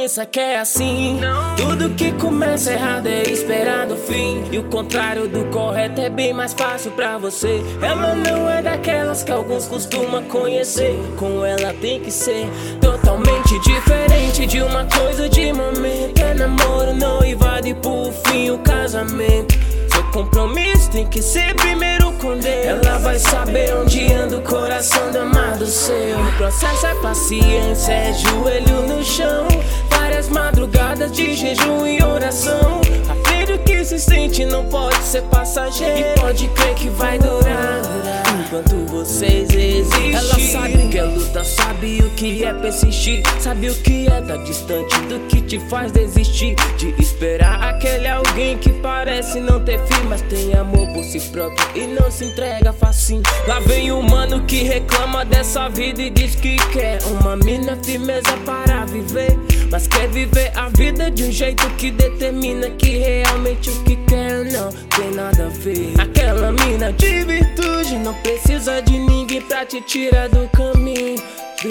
pensa que é assim. Tudo que começa errado é esperado o fim, e o contrário do correto é bem mais fácil pra você. Ela não é daquelas que alguns costumam conhecer. Com ela tem que ser totalmente diferente, de uma coisa de momento. É namoro, noivado e por fim o casamento. Seu compromisso tem que ser primeiro com Deus. Ela vai saber onde anda o coração do amado seu. O processo é paciência, é joelho no chão, várias madrugadas de jejum e oração. Aprende o que se sente, não pode ser passageiro, e pode crer que vai durar enquanto vocês existem. Ela sabe o que é luta, sabe o que é persistir, sabe o que é estar distante do que te faz desistir, de esperar aquele alguém que parece não ter fim, mas tem amor por si próprio e não se entrega facinho. Lá vem o mano que reclama dessa vida e diz que quer uma mina firmeza para viver, mas quer viver a vida de um jeito que determina que realmente o que quer não tem nada a ver. Aquela mina de virtude não precisa de ninguém pra te tirar do caminho,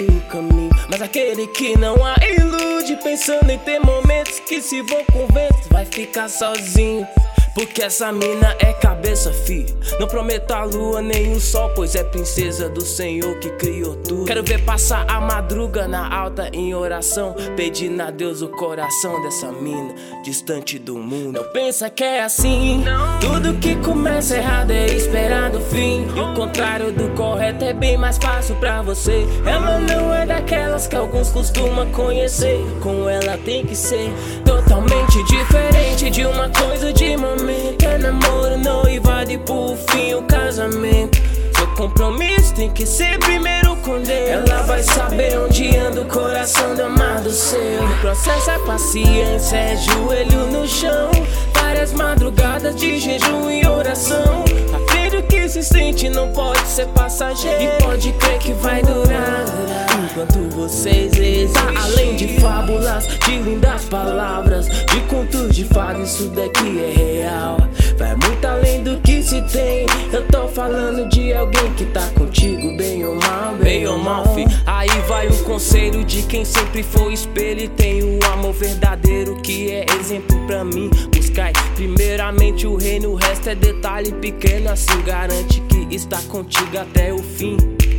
mas aquele que não a ilude, pensando em ter momentos que se vão com vento, vai ficar sozinho. Porque essa mina é cabeça, fi. Não prometo a lua nem o sol, pois é princesa do Senhor que criou tudo. Quero ver passar a madruga na alta em oração, pedindo a Deus o coração dessa mina, distante do mundo. Não pensa que é assim. Tudo que começa errado é esperado o fim, e o contrário do correto é bem mais fácil pra você. Ela não é daquelas que alguns costumam conhecer. Com ela tem que ser totalmente diferente, de uma coisa de momento. É namoro, noivado e por fim o casamento. Seu compromisso tem que ser primeiro com Deus. Ela vai saber onde anda o coração do amado seu. O processo é paciência, é joelho no chão, várias madrugadas de jejum e oração. Aprende o que se sente, não pode ser passageiro, e pode crer que vai durar enquanto vocês existem. Além de fábulas, de lindas palavras, de contos de fadas, isso daqui é real. Vai muito além do que se tem. Eu tô falando de alguém que tá contigo, bem ou mal, bem ou mal, fi. Aí vai um conselho de quem sempre foi espelho e tem o amor verdadeiro que é exemplo pra mim. Buscai primeiramente o reino, o resto é detalhe pequeno, assim garante que está contigo até o fim.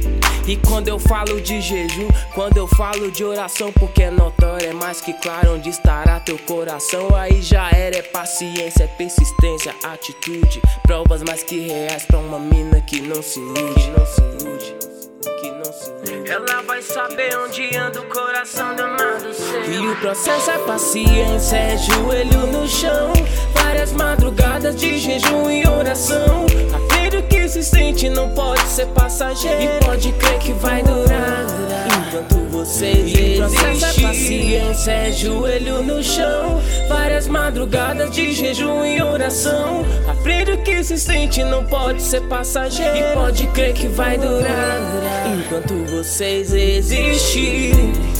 E quando eu falo de jejum, quando eu falo de oração, porque é notório, é mais que claro onde estará teu coração. Aí já era, é paciência, é persistência, atitude, provas mais que reais pra uma mina que não se ilude, que não se ilude, que não se ilude. Ela vai saber onde anda o coração do amado seu. E o processo é paciência, é joelho no chão, várias madrugadas de jejum e oração. Aprende o que se sente, não pode ser passageiro, e pode crer que vai durar enquanto vocês existem. O processo é paciência, é joelho no chão, várias madrugadas de jejum e oração. Aprende o que se sente, não pode ser passageiro, e pode crer que vai durar enquanto vocês existirem.